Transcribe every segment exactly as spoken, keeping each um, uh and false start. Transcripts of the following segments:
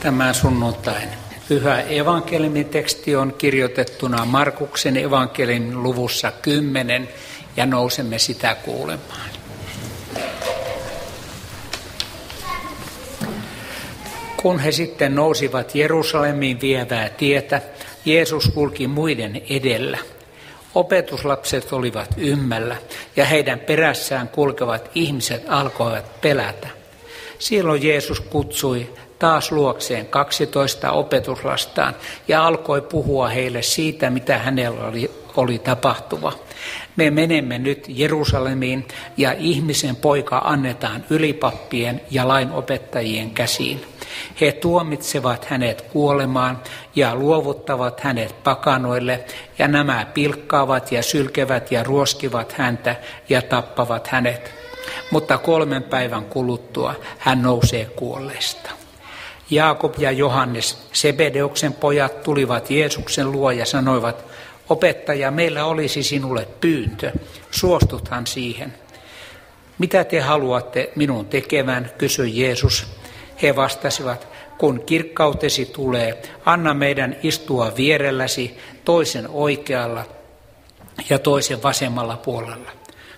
Tämän sunnuntain pyhä evankeliumiteksti on kirjoitettuna Markuksen evankeliumin luvussa kymmenen ja nousemme sitä kuulemaan. Kun he sitten nousivat Jerusalemiin vievää tietä, Jeesus kulki muiden edellä. Opetuslapset olivat ymmällä ja heidän perässään kulkevat ihmiset alkoivat pelätä. Silloin Jeesus kutsui taas luokseen kaksitoista opetuslastaan ja alkoi puhua heille siitä, mitä hänellä oli, oli tapahtuva. Me menemme nyt Jerusalemiin ja ihmisen poika annetaan ylipappien ja lainopettajien käsiin. He tuomitsevat hänet kuolemaan ja luovuttavat hänet pakanoille, ja nämä pilkkaavat ja sylkevät ja ruoskivat häntä ja tappavat hänet. Mutta kolmen päivän kuluttua hän nousee kuolleista. Jaakob ja Johannes, Sebedeuksen pojat, tulivat Jeesuksen luo ja sanoivat: Opettaja, meillä olisi sinulle pyyntö, suostuthan siihen. Mitä te haluatte minun tekevän, kysyi Jeesus. He vastasivat: kun kirkkautesi tulee, anna meidän istua vierelläsi toisen oikealla ja toisen vasemmalla puolella.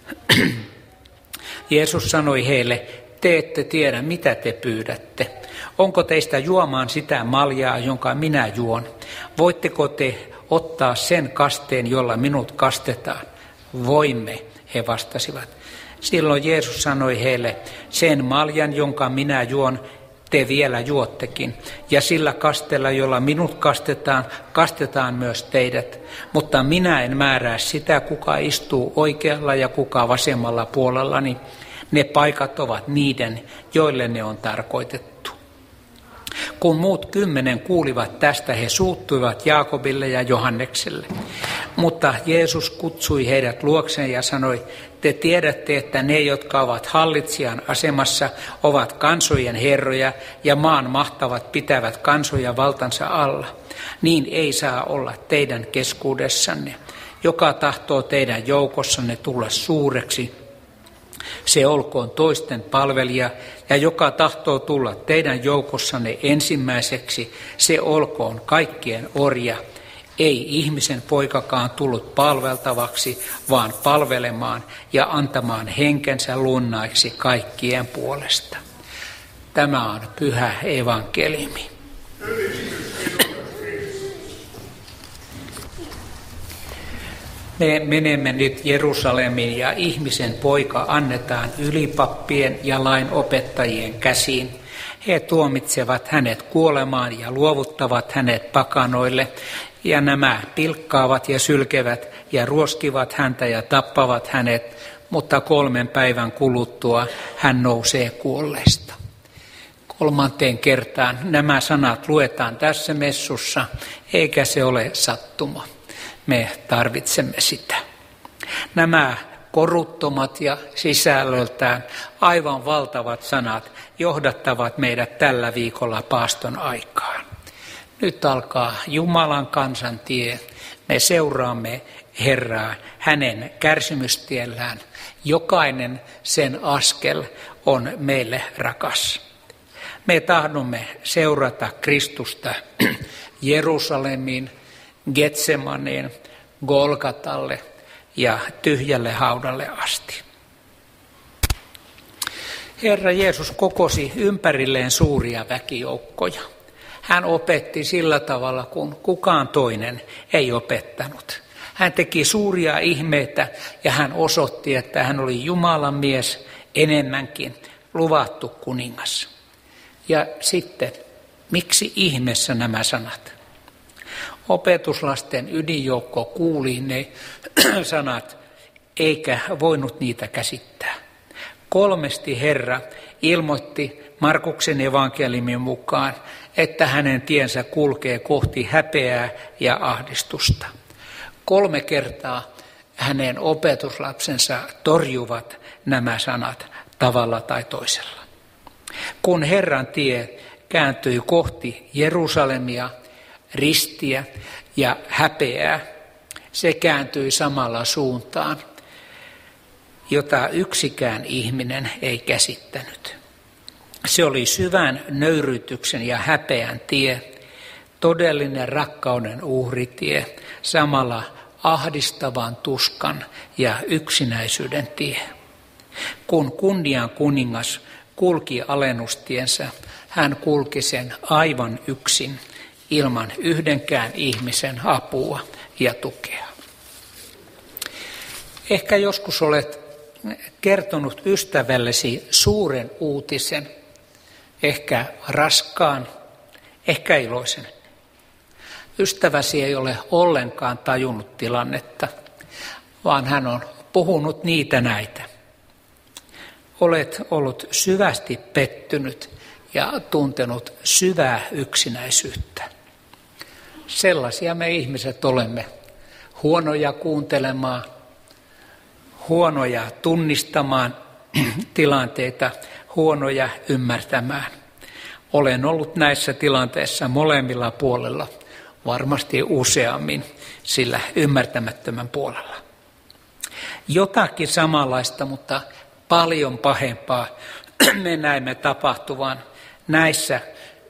Jeesus sanoi heille: te ette tiedä, mitä te pyydätte. Onko teistä juomaan sitä maljaa, jonka minä juon? Voitteko te ottaa sen kasteen, jolla minut kastetaan? Voimme, he vastasivat. Silloin Jeesus sanoi heille: sen maljan, jonka minä juon, te vielä juottekin, ja sillä kasteella, jolla minut kastetaan, kastetaan myös teidät. Mutta minä en määrää sitä, kuka istuu oikealla ja kuka vasemmalla puolellani. Ne paikat ovat niiden, joille ne on tarkoitettu. Kun muut kymmenen kuulivat tästä, he suuttuivat Jaakobille ja Johannekselle. Mutta Jeesus kutsui heidät luokseen ja sanoi: te tiedätte, että ne, jotka ovat hallitsijan asemassa, ovat kansojen herroja, ja maan mahtavat pitävät kansoja valtansa alla. Niin ei saa olla teidän keskuudessanne. Joka tahtoo teidän joukossanne tulla suureksi, se olkoon toisten palvelija, ja joka tahtoo tulla teidän joukossanne ensimmäiseksi, se olkoon kaikkien orja. Ei ihmisen poikakaan tullut palveltavaksi, vaan palvelemaan ja antamaan henkensä lunnaiksi kaikkien puolesta. Tämä on pyhä evankeliumi. Me menemme nyt Jerusalemiin ja ihmisen poika annetaan ylipappien ja lainopettajien käsiin. He tuomitsevat hänet kuolemaan ja luovuttavat hänet pakanoille, ja nämä pilkkaavat ja sylkevät ja ruoskivat häntä ja tappavat hänet, mutta kolmen päivän kuluttua hän nousee kuolleista. Kolmanteen kertaan nämä sanat luetaan tässä messussa, eikä se ole sattuma. Me tarvitsemme sitä. Nämä koruttomat ja sisällöltään aivan valtavat sanat johdattavat meidät tällä viikolla paaston aikaan. Nyt alkaa Jumalan kansan tie. Me seuraamme Herraa hänen kärsimystiellään. Jokainen sen askel on meille rakas. Me tahdomme seurata Kristusta Jerusalemiin, Getsemaniin, Golgatalle ja tyhjälle haudalle asti. Herra Jeesus kokosi ympärilleen suuria väkijoukkoja. Hän opetti sillä tavalla, kun kukaan toinen ei opettanut. Hän teki suuria ihmeitä ja hän osoitti, että hän oli Jumalan mies, enemmänkin luvattu kuningas. Ja sitten, miksi ihmeessä nämä sanat? Opetuslasten ydinjoukko kuuli ne sanat, eikä voinut niitä käsittää. Kolmesti Herra ilmoitti Markuksen evankeliumin mukaan, että hänen tiensä kulkee kohti häpeää ja ahdistusta. Kolme kertaa hänen opetuslapsensa torjuvat nämä sanat tavalla tai toisella. Kun Herran tie kääntyi kohti Jerusalemia, ristiä ja häpeää, se kääntyi samalla suuntaan, jota yksikään ihminen ei käsittänyt. Se oli syvän nöyryytyksen ja häpeän tie, todellinen rakkauden uhritie, samalla ahdistavan tuskan ja yksinäisyyden tie. Kun kunnian kuningas kulki alennustiensä, hän kulki sen aivan yksin, ilman yhdenkään ihmisen apua ja tukea. Ehkä joskus olet kertonut ystävällesi suuren uutisen, ehkä raskaan, ehkä iloisen. Ystäväsi ei ole ollenkaan tajunnut tilannetta, vaan hän on puhunut niitä näitä. Olet ollut syvästi pettynyt ja tuntenut syvää yksinäisyyttä. Sellaisia me ihmiset olemme, huonoja kuuntelemaan, huonoja tunnistamaan tilanteita, huonoja ymmärtämään. Olen ollut näissä tilanteissa molemmilla puolella, varmasti useammin sillä ymmärtämättömän puolella. Jotakin samanlaista, mutta paljon pahempaa me näemme tapahtuvan näissä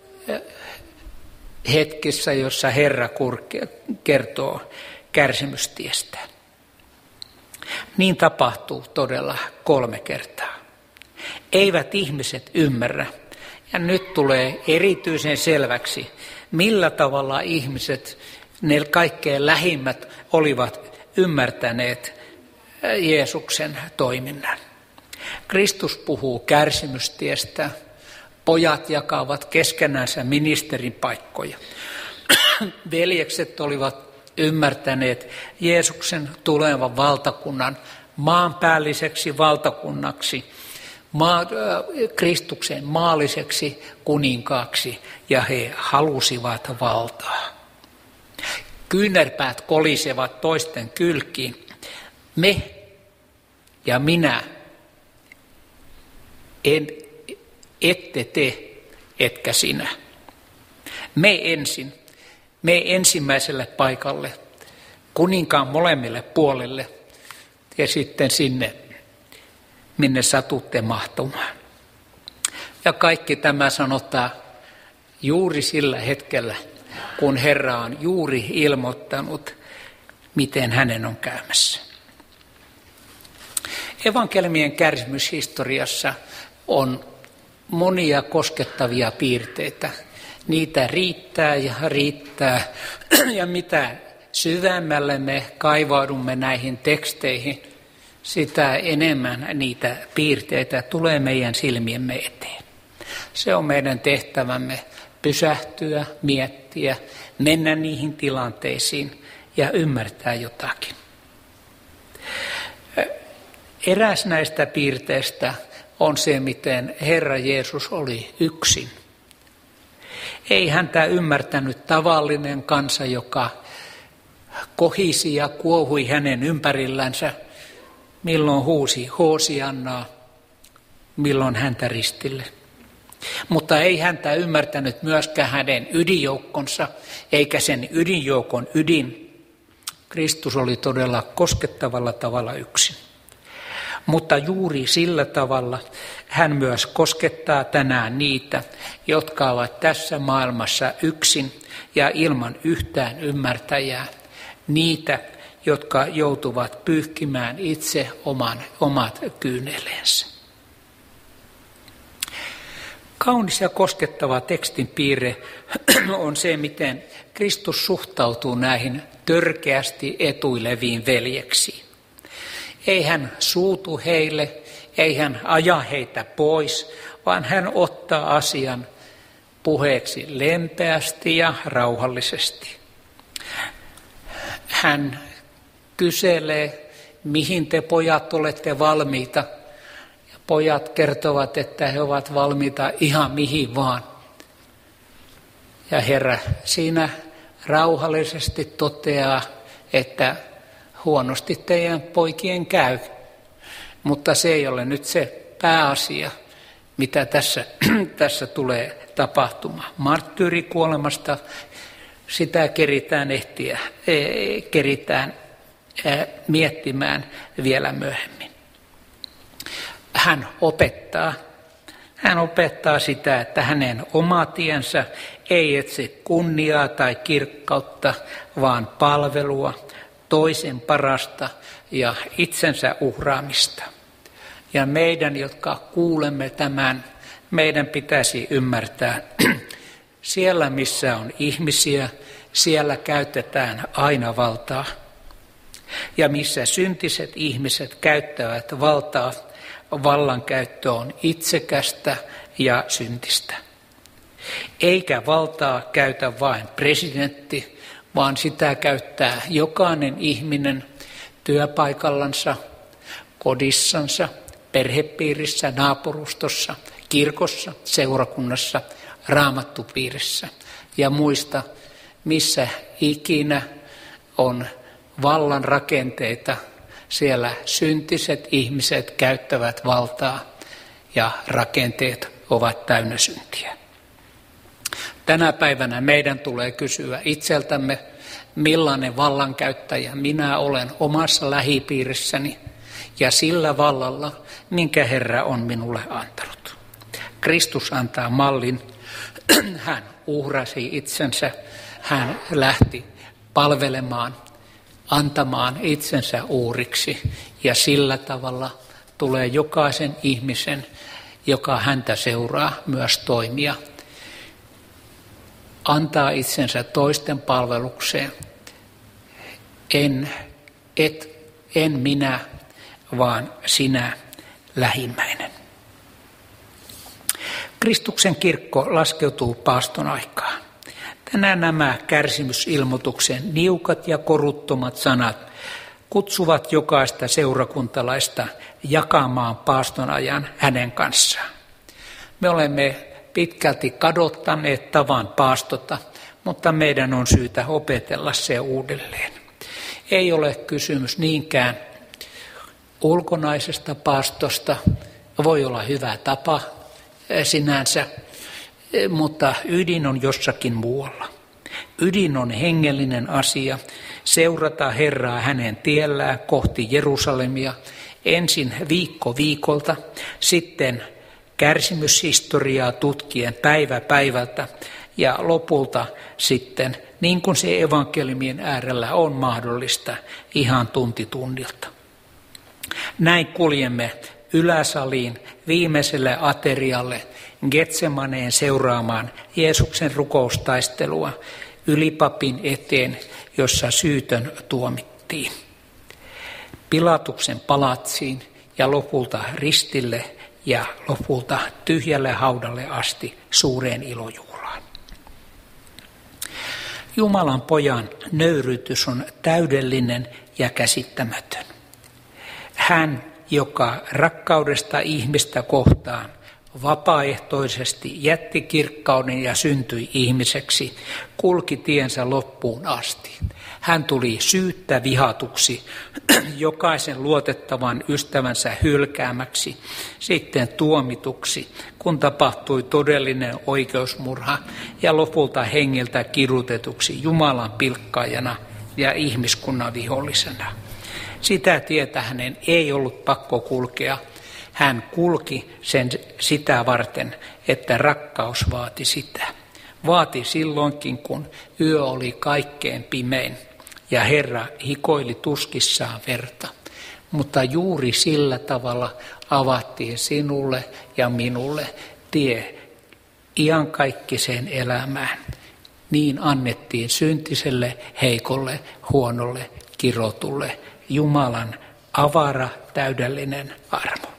hetkissä, jossa Herra kertoo kärsimystiestä. Niin tapahtuu todella kolme kertaa. Eivät ihmiset ymmärrä. Ja nyt tulee erityisen selväksi, millä tavalla ihmiset, ne kaikkein lähimmät, olivat ymmärtäneet Jeesuksen toiminnan. Kristus puhuu kärsimystiestä. Pojat jakavat keskenänsä ministerin paikkoja. Veljekset olivat ymmärtäneet Jeesuksen tulevan valtakunnan maanpäälliseksi valtakunnaksi, maa, Kristuksen maalliseksi kuninkaaksi, ja he halusivat valtaa. Kyynärpäät kolisevat toisten kylkiin. Me ja minä, en, ette te, etkä sinä. Me ensin, me ensimmäiselle paikalle, kuninkaan molemmille puolille ja sitten sinne, minne satutte mahtumaan. Ja kaikki tämä sanotaan juuri sillä hetkellä, kun Herra on juuri ilmoittanut, miten hänen on käymässä. Evankeliumien kärsimyshistoriassa on monia koskettavia piirteitä. Niitä riittää ja riittää, ja mitä syvemmälle me kaivaudumme näihin teksteihin, sitä enemmän niitä piirteitä tulee meidän silmiemme eteen. Se on meidän tehtävämme pysähtyä, miettiä, mennä niihin tilanteisiin ja ymmärtää jotakin. Eräs näistä piirteistä on se, miten Herra Jeesus oli yksin. Ei häntä ymmärtänyt tavallinen kansa, joka kohisi ja kuohui hänen ympärillänsä, milloin huusi Hoosiannaa, milloin häntä ristille. Mutta ei häntä ymmärtänyt myöskään hänen ydinjoukkonsa, eikä sen ydinjoukon ydin. Kristus oli todella koskettavalla tavalla yksin. Mutta juuri sillä tavalla hän myös koskettaa tänään niitä, jotka ovat tässä maailmassa yksin ja ilman yhtään ymmärtäjää. Niitä, jotka joutuvat pyyhkimään itse oman, omat kyyneleensä. Kaunis ja koskettava tekstin piirre on se, miten Kristus suhtautuu näihin törkeästi etuileviin veljeksiin. Ei hän suutu heille, ei hän aja heitä pois, vaan hän ottaa asian puheeksi lempeästi ja rauhallisesti. Hän kyselee, mihin te pojat olette valmiita. Ja pojat kertovat, että he ovat valmiita ihan mihin vaan. Ja Herra siinä rauhallisesti toteaa, että huonosti teidän poikien käy, mutta se ei ole nyt se pääasia, mitä tässä, tässä tulee tapahtumaan. Marttyyrikuolemasta sitä keritään ehtiä, keritään miettimään vielä myöhemmin. Hän opettaa Hän opettaa sitä, että hänen oma tiensä ei etsi kunniaa tai kirkkautta, vaan palvelua, toisen parasta ja itsensä uhraamista. Ja meidän, jotka kuulemme tämän, meidän pitäisi ymmärtää, siellä missä on ihmisiä, siellä käytetään aina valtaa. Ja missä syntiset ihmiset käyttävät valtaa, vallankäyttö on itsekästä ja syntistä. Eikä valtaa käytä vain presidentti, vaan sitä käyttää jokainen ihminen työpaikallansa, kodissansa, perhepiirissä, naapurustossa, kirkossa, seurakunnassa, raamattupiirissä ja muista, missä ikinä on vallan rakenteita, siellä syntiset ihmiset käyttävät valtaa ja rakenteet ovat täynnä syntiä. Tänä päivänä meidän tulee kysyä itseltämme, millainen vallankäyttäjä minä olen omassa lähipiirissäni ja sillä vallalla, minkä Herra on minulle antanut. Kristus antaa mallin, hän uhrasi itsensä, hän lähti palvelemaan, antamaan itsensä uhriksi ja sillä tavalla tulee jokaisen ihmisen, joka häntä seuraa, myös toimia. Antaa itsensä toisten palvelukseen. En, et, en minä, vaan sinä lähimmäinen. Kristuksen kirkko laskeutuu paaston aikaan. Tänään nämä kärsimysilmoituksen niukat ja koruttomat sanat kutsuvat jokaista seurakuntalaista jakamaan paaston ajan hänen kanssaan. Me olemme pitkälti kadottaneet tavan paastota, mutta meidän on syytä opetella se uudelleen. Ei ole kysymys niinkään ulkonaisesta paastosta, voi olla hyvä tapa sinänsä, mutta ydin on jossakin muualla. Ydin on hengellinen asia, seurata Herraa hänen tiellään kohti Jerusalemia ensin viikko viikolta, sitten kärsimyshistoriaa tutkien päivä päivältä ja lopulta sitten, niin kuin se evankeliumien äärellä on mahdollista, ihan tunti tunnilta. Näin kuljemme yläsaliin viimeiselle aterialle Getsemaneen seuraamaan Jeesuksen rukoustaistelua ylipapin eteen, jossa syytön tuomittiin. Pilatuksen palatsiin ja lopulta ristille ja lopulta tyhjälle haudalle asti suureen ilojuhlaan. Jumalan pojan nöyryytys on täydellinen ja käsittämätön. Hän, joka rakkaudesta ihmistä kohtaan vapaaehtoisesti jätti kirkkauden ja syntyi ihmiseksi, kulki tiensä loppuun asti. Hän tuli syyttä vihatuksi, jokaisen luotettavan ystävänsä hylkäämäksi, sitten tuomituksi, kun tapahtui todellinen oikeusmurha ja lopulta hengiltä kidutetuksi Jumalan pilkkaajana ja ihmiskunnan vihollisena. Sitä tietä hänen ei ollut pakko kulkea. Hän kulki sen sitä varten, että rakkaus vaati sitä. Vaati silloinkin, kun yö oli kaikkein pimein ja Herra hikoili tuskissaan verta. Mutta juuri sillä tavalla avattiin sinulle ja minulle tie iankaikkiseen elämään. Niin annettiin syntiselle, heikolle, huonolle, kirotulle Jumalan avara, täydellinen armo.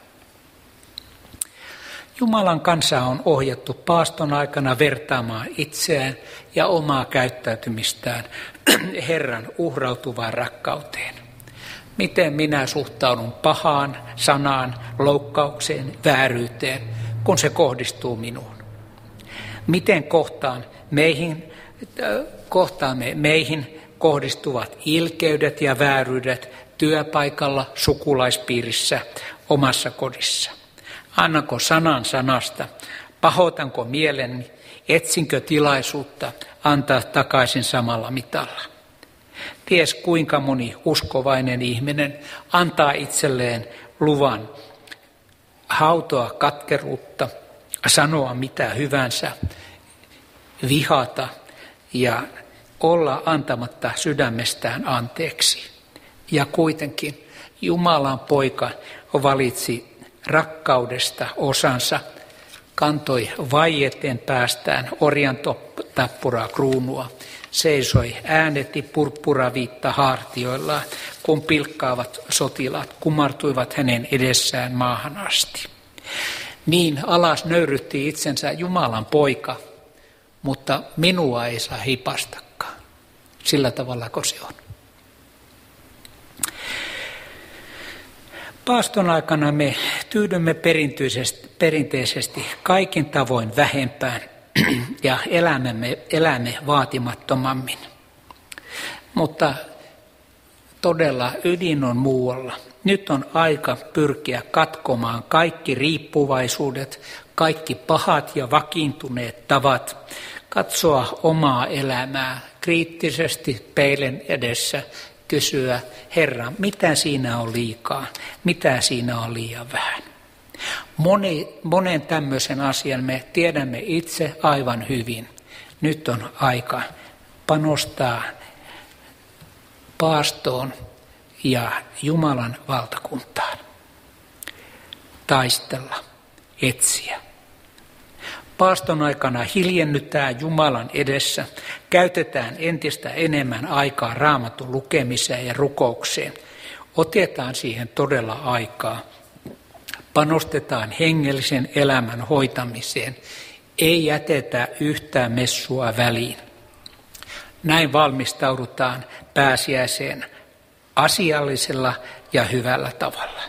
Jumalan kansa on ohjattu paaston aikana vertaamaan itseään ja omaa käyttäytymistään Herran uhrautuvaan rakkauteen. Miten minä suhtaudun pahaan, sanaan, loukkaukseen, vääryyteen, kun se kohdistuu minuun? Miten kohtaan meihin, kohtaamme meihin kohdistuvat ilkeydet ja vääryydet työpaikalla, sukulaispiirissä, omassa kodissa? Annanko sanan sanasta? Pahoitanko mieleni? Etsinkö tilaisuutta antaa takaisin samalla mitalla? Ties kuinka moni uskovainen ihminen antaa itselleen luvan hautoa katkeruutta, sanoa mitä hyvänsä, vihata ja olla antamatta sydämestään anteeksi. Ja kuitenkin Jumalan poika valitsi rakkaudesta osansa, kantoi vaieten päästään orjan tappuraa kruunua, seisoi äänetti purppuraviitta hartioillaan, kun pilkkaavat sotilaat kumartuivat hänen edessään maahan asti. Niin alas nöyrytti itsensä Jumalan poika, mutta minua ei saa hipastakaan. Sillä tavalla kuin se on. Paaston aikana me tyydymme perinteisesti, perinteisesti kaikin tavoin vähempään ja elämämme, elämme vaatimattomammin. Mutta todella ydin on muualla. Nyt on aika pyrkiä katkomaan kaikki riippuvaisuudet, kaikki pahat ja vakiintuneet tavat, katsoa omaa elämää kriittisesti peilin edessä, kysyä, Herra, mitä siinä on liikaa, mitä siinä on liian vähän. Moni, monen tämmöisen asian me tiedämme itse aivan hyvin. Nyt on aika panostaa paastoon ja Jumalan valtakuntaan. Taistella, etsiä. Paaston aikana hiljennytään Jumalan edessä, käytetään entistä enemmän aikaa Raamatun lukemiseen ja rukoukseen. Otetaan siihen todella aikaa. Panostetaan hengellisen elämän hoitamiseen. Ei jätetä yhtään messua väliin. Näin valmistaudutaan pääsiäiseen asiallisella ja hyvällä tavalla.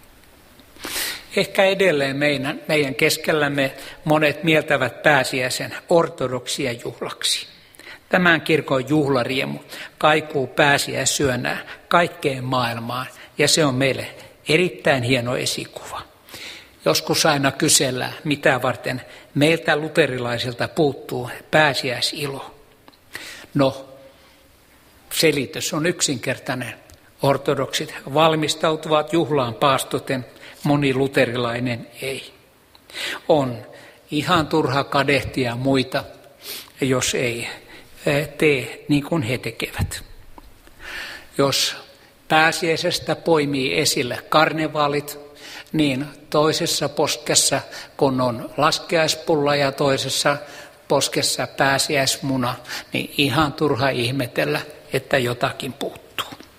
Ehkä edelleen meidän, meidän keskellämme monet mieltävät pääsiäisen ortodoksia juhlaksi. Tämän kirkon juhlariemu kaikuu pääsiäisyönä kaikkeen maailmaan ja se on meille erittäin hieno esikuva. Joskus aina kysellään, mitä varten meiltä luterilaisilta puuttuu pääsiäisilo. No, selitys on yksinkertainen. Ortodoksit valmistautuvat juhlaan paastoten, moni luterilainen ei. On ihan turha kadehtia muita, jos ei tee niin kuin he tekevät. Jos pääsiäisestä poimii esille karnevaalit, niin toisessa poskessa kun on laskiaispulla ja toisessa poskessa pääsiäismuna, niin ihan turha ihmetellä, että jotakin puuttuu.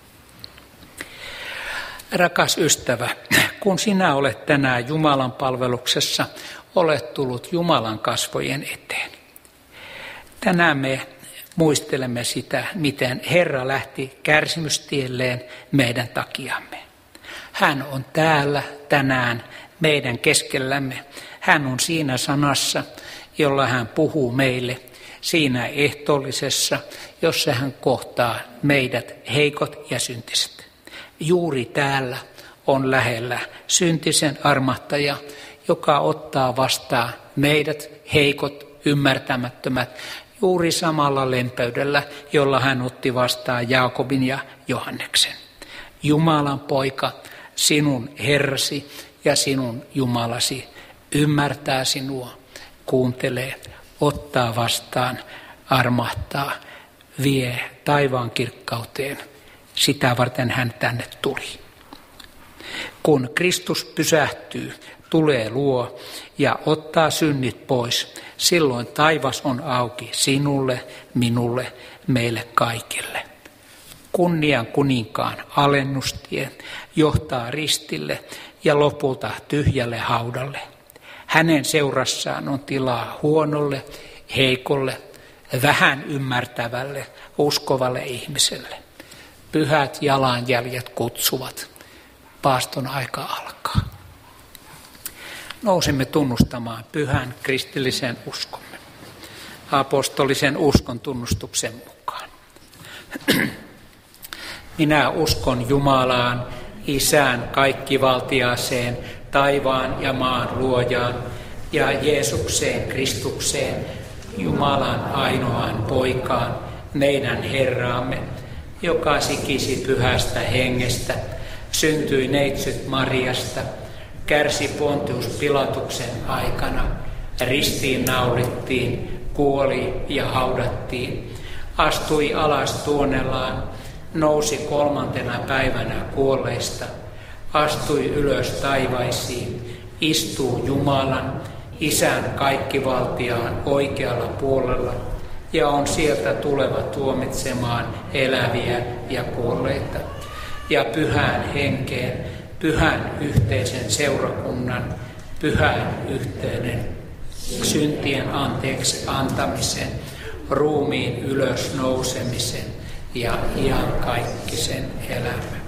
Rakas ystävä, kun sinä olet tänään Jumalan palveluksessa, olet tullut Jumalan kasvojen eteen. Tänään me muistelemme sitä, miten Herra lähti kärsimystielleen meidän takiamme. Hän on täällä tänään meidän keskellämme. Hän on siinä sanassa, jolla hän puhuu meille, siinä ehtoollisessa, jossa hän kohtaa meidät heikot ja syntiset. Juuri täällä on lähellä syntisen armahtaja, joka ottaa vastaan meidät heikot, ymmärtämättömät, juuri samalla lempeydellä, jolla hän otti vastaan Jaakobin ja Johanneksen. Jumalan poika, sinun Herrasi ja sinun Jumalasi ymmärtää sinua, kuuntelee, ottaa vastaan, armahtaa, vie taivaan kirkkauteen. Sitä varten hän tänne tuli. Kun Kristus pysähtyy, tulee luo ja ottaa synnit pois, silloin taivas on auki sinulle, minulle, meille kaikille. Kunnian kuninkaan alennustie johtaa ristille ja lopulta tyhjälle haudalle. Hänen seurassaan on tilaa huonolle, heikolle, vähän ymmärtävälle, uskovalle ihmiselle. Pyhät jalanjäljet kutsuvat. Paaston aika alkaa. Nousemme tunnustamaan pyhän kristillisen uskomme. Apostolisen uskon tunnustuksen mukaan. Minä uskon Jumalaan, Isään kaikkivaltiaaseen, taivaan ja maan luojaan, ja Jeesukseen Kristukseen, Jumalan ainoaan poikaan, meidän Herraamme, joka sikisi pyhästä hengestä, syntyi neitsyt Mariasta, kärsi Pontius Pilatuksen aikana, ristiin naulittiin, kuoli ja haudattiin, astui alas tuonellaan, nousi kolmantena päivänä kuolleista, astui ylös taivaisiin, istuu Jumalan, Isän kaikkivaltiaan oikealla puolella ja on sieltä tuleva tuomitsemaan eläviä ja kuolleita. Ja pyhään henkeen, pyhän yhteisen seurakunnan, pyhän yhteinen syntien anteeksi antamisen, ruumiin ylös nousemisen ja iankaikkisen elämän.